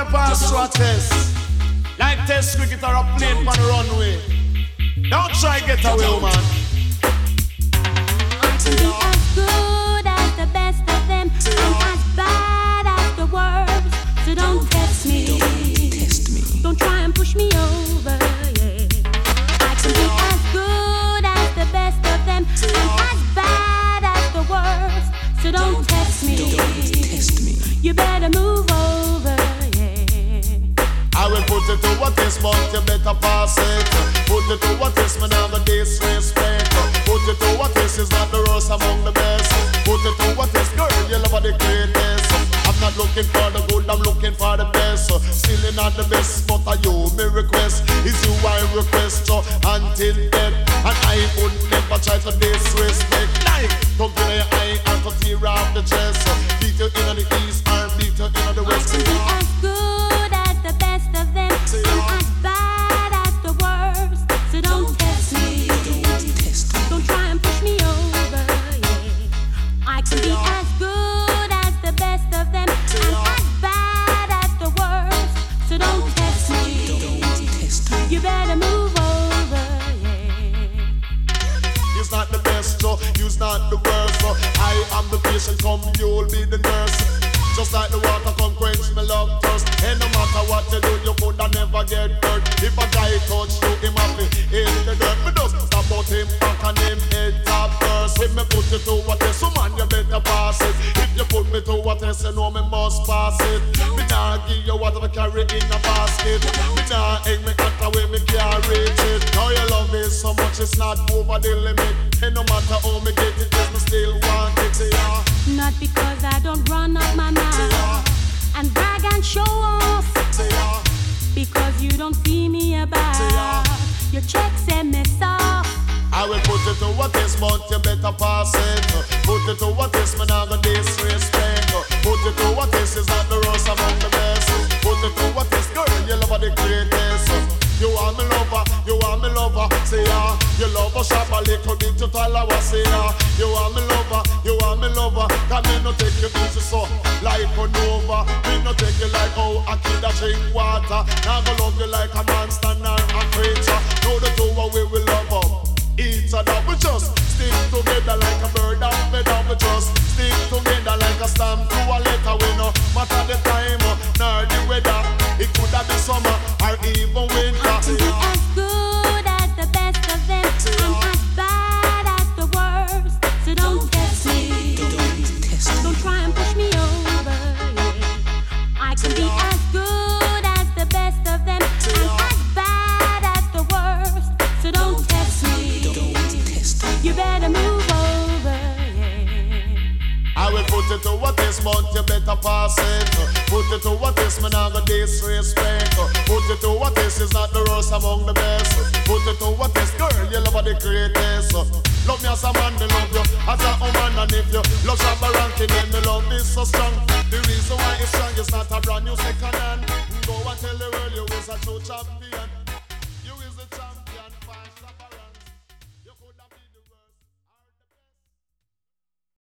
pass through a test, like test cricket or a plane on the runway. Don't try get away, woman. I can be as good as the best of them, and as bad as the worst. So don't test me. Don't try and push me over. Yeah. I can be as good as the best of them, and as bad as the worst. So don't test me. You better move over. I will put it to a test, but you better pass it. Put it to a test, man, I'm a disrespect. Put it to a test, is not the worst among the best. Put it to a test, girl, you love the greatest. I'm not looking for the good, I'm looking for the best. Still not the best, but I you me request. Is you I request, so until then. And I would never try to disrespect. Like, don't get your eye and to tear off the chest. Beat you in the east and beat you in the west. I can be as good as the best of them, and as bad as the worst. So don't test me. Don't try and push me over. Yeah. I can be as good as the best of them, and as bad as the worst. So don't test me. You better move over. Yeah. It's not the best, so you's not the worst. So I am the patient, come you'll be the nurse. Just like the water come quench me love thirst. And no matter what you do, you coulda never get hurt. If a guy touch you, him happy in the dirt. Me just stop out him back and him head top first. If me put you to a test, so man you better pass it. If you put me to a test, you know me must pass it. Me nah give you what I carry in a basket. Me nah hang me at the way me can't reach it. Now your love is so much, it's not over the limit. And no matter how me get it, yes, me still want it, yeah. Not because I don't run up my mouth and brag and show off, because you don't see me about your checks and me soft. I will put it to a test, but you better pass it. Put it to a test, man, I'm gonna disrespect. Put it to a test, is not the worst among the best. Put it to a test, girl, you love the greatest. You are me lover, you are me lover, say ya. You love a shop a little bit to Talawa, say ya. You are me lover, you are me lover. Can me no take you easy so, like a Nova. Me no take you like how a kid a drink water. Now go love you like a monster or a creature. Know the two we will love up. Each other we just stick together like a bird and feather. We just stick together like a stamp to a letter. We no matter the time nor the weather. It could have been summer or even winter. I can be as good as the best of them, and as bad as the worst. So don't test me. Don't try and push me over. Yeah. I can be as good as the best of them, and as bad as the worst. So don't test me. You better move over. Yeah. I will put it to a test, but you better pass it. Put it to a test, man, I'm gonna disrespect. Put it to a test, is not the worst among the best. Put it to a test, girl, you love the greatest. Love me as a man, me love you as a woman, and if you love Shabba Rankin, then me love is so strong. The reason why it's strong is not a brand new second hand. Go and tell the world you is a true champion.